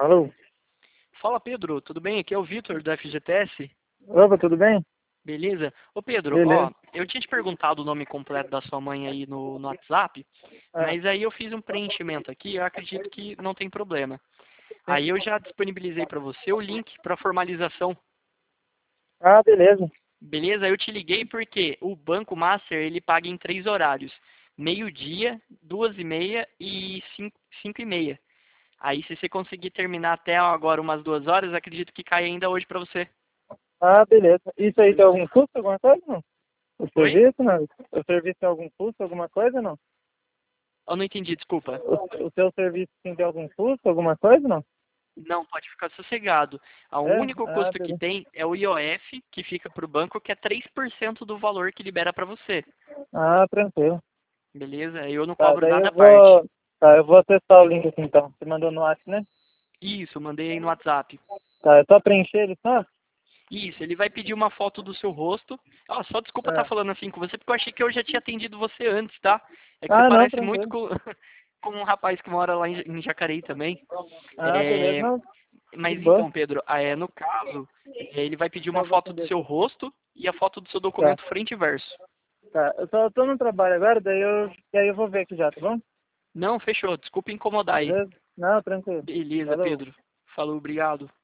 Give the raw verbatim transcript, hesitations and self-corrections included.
Alô? Fala, Pedro, tudo bem? Aqui é o Vitor da F G T S. Opa, tudo bem? Beleza? Ô, Pedro, ó, Beleza. eu tinha te perguntado o nome completo da sua mãe aí no, no WhatsApp, Ah, mas aí eu fiz um preenchimento aqui, eu acredito que não tem problema. sim. Aí eu já disponibilizei para você o link para formalização, Ah, beleza. beleza? Eu te liguei porque o Banco Master, ele paga em três horários, meio-dia, duas e meia e cinco, cinco e meia. Aí se você conseguir terminar até agora umas duas horas, acredito que cai ainda hoje para você. Ah, beleza. Isso aí tem algum custo, alguma coisa, não? O Oi? serviço, não? O serviço tem algum custo, alguma coisa, não? Eu não entendi, desculpa. O, o seu serviço sim, tem algum custo, alguma coisa, não? Não, pode ficar sossegado. O É? único Ah, custo que beleza. tem é o I O F, que fica para o banco, que é três por cento do valor que libera para você. Ah, tranquilo. Beleza? Eu não Tá, cobro daí nada eu à parte. vou... Tá, eu vou acessar o link aqui então. Você mandou no WhatsApp, né? Isso, eu mandei aí no WhatsApp. Tá, é só preencher ele, só? Isso, ele vai pedir uma foto do seu rosto. Ah, só desculpa estar É. falando assim com você, porque eu achei que eu já tinha atendido você antes, tá? É que você Ah, não, parece muito tranquilo. com, com um rapaz que mora lá em, em Jacareí também. Ah, beleza. É, Não, de mas boa. então, Pedro, ah, é, no caso, é, ele vai pedir uma Eu vou foto do atender seu aqui. rosto e a foto do seu Tá, documento frente e verso. tá. Eu só tô no trabalho agora, daí eu, daí eu vou ver aqui já, tá bom? Não, fechou. Desculpa incomodar aí. Beleza? Não, tranquilo. Beleza, Falou. Pedro. Falou, obrigado.